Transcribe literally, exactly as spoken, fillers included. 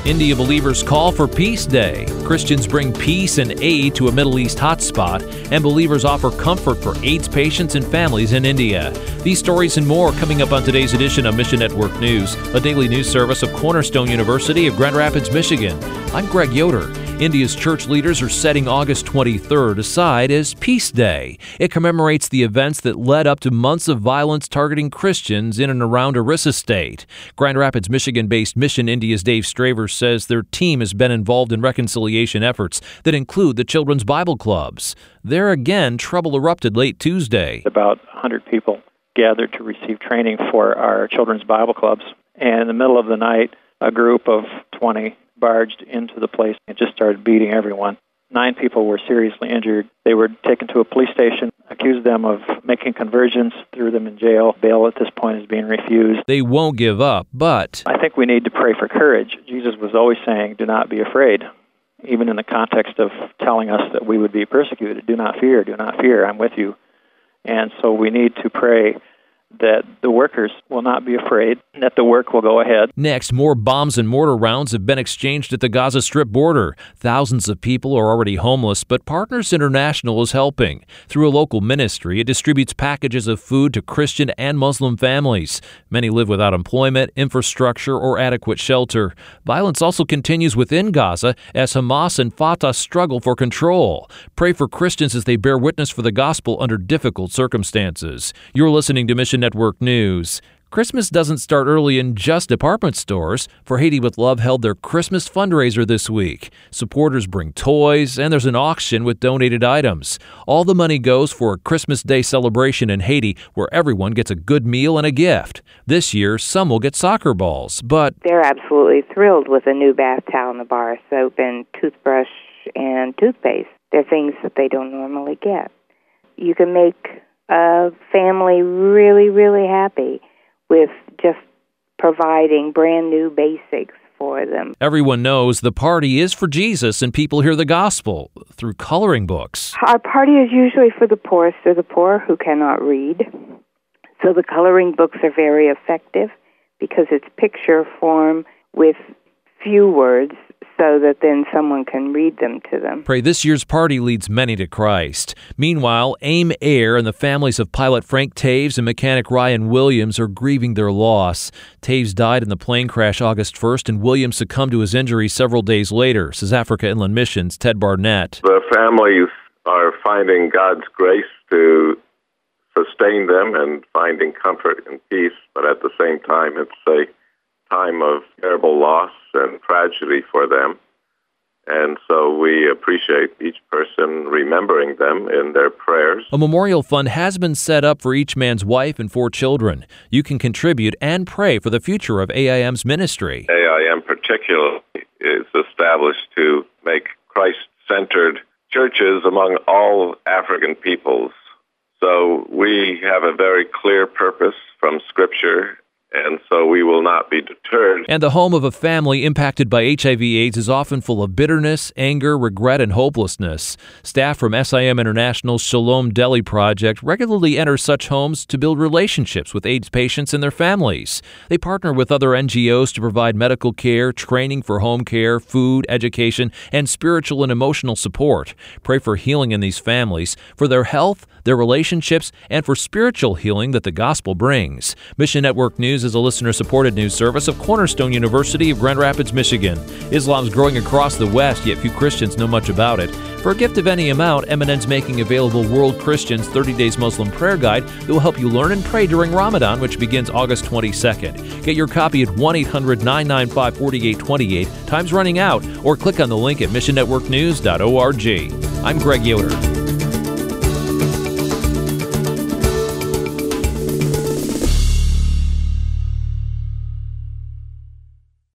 India believers call for Peace Day. Christians bring peace and aid to a Middle East hotspot, and believers offer comfort for AIDS patients and families in India. These stories and more coming up on today's edition of Mission Network News, a daily news service of Cornerstone University of Grand Rapids, Michigan. I'm Greg Yoder. India's church leaders are setting August twenty-third aside as Peace Day. It commemorates the events that led up to months of violence targeting Christians in and around Orissa State. Grand Rapids, Michigan-based Mission India's Dave Straver says their team has been involved in reconciliation efforts that include the Children's Bible Clubs. There again, trouble erupted late Tuesday. About one hundred people gathered to receive training for our Children's Bible Clubs. And in the middle of the night, a group of twenty barged into the place and just started beating everyone. Nine people were seriously injured. They were taken to a police station, accused them of making conversions, threw them in jail. Bail at this point is being refused. They won't give up, but I think we need to pray for courage. Jesus was always saying, do not be afraid, even in the context of telling us that we would be persecuted. Do not fear, do not fear, I'm with you. And so we need to pray that the workers will not be afraid, that the work will go ahead. Next, more bombs and mortar rounds have been exchanged at the Gaza Strip border. Thousands of people are already homeless, but Partners International is helping. Through a local ministry, it distributes packages of food to Christian and Muslim families. Many live without employment, infrastructure, or adequate shelter. Violence also continues within Gaza as Hamas and Fatah struggle for control. Pray for Christians as they bear witness for the gospel under difficult circumstances. You're listening to Mission Network News. Christmas doesn't start early in just department stores, for Haiti with Love held their Christmas fundraiser this week. Supporters bring toys, and there's an auction with donated items. All the money goes for a Christmas Day celebration in Haiti where everyone gets a good meal and a gift. This year, some will get soccer balls, but they're absolutely thrilled with a new bath towel and a bar of soap and toothbrush and toothpaste. They're things that they don't normally get. You can make a family really, really happy with just providing brand new basics for them. Everyone knows the party is for Jesus and people hear the gospel through coloring books. Our party is usually for the poorest of the poor who cannot read. So the coloring books are very effective because it's picture form with few words, so that then someone can read them to them. Pray this year's party leads many to Christ. Meanwhile, AIM Air and the families of pilot Frank Taves and mechanic Ryan Williams are grieving their loss. Taves died in the plane crash August first, and Williams succumbed to his injuries several days later, says Africa Inland Mission's Ted Barnett. The families are finding God's grace to sustain them and finding comfort and peace, but at the same time, it's a time of terrible loss and tragedy for them. And so we appreciate each person remembering them in their prayers. A memorial fund has been set up for each man's wife and four children. You can contribute and pray for the future of A I M's ministry. A I M particularly is established to make Christ-centered churches among all African peoples. So we have a very clear purpose from Scripture, and so we will not be deterred. And the home of a family impacted by H I V AIDS is often full of bitterness, anger, regret, and hopelessness. Staff from S I M International's Shalom Deli Project regularly enter such homes to build relationships with AIDS patients and their families. They partner with other N G Os to provide medical care, training for home care, food, education, and spiritual and emotional support. Pray for healing in these families, for their health, their relationships, and for spiritual healing that the gospel brings. Mission Network News is a listener-supported news service of Cornerstone University of Grand Rapids, Michigan. Islam's growing across the West, yet few Christians know much about it. For a gift of any amount, M N N's making available World Christians thirty days Muslim Prayer Guide that will help you learn and pray during Ramadan, which begins August twenty-second. Get your copy at one eight hundred nine nine five four eight two eight. Time's running out, or click on the link at mission network news dot org. I'm Greg Yoder.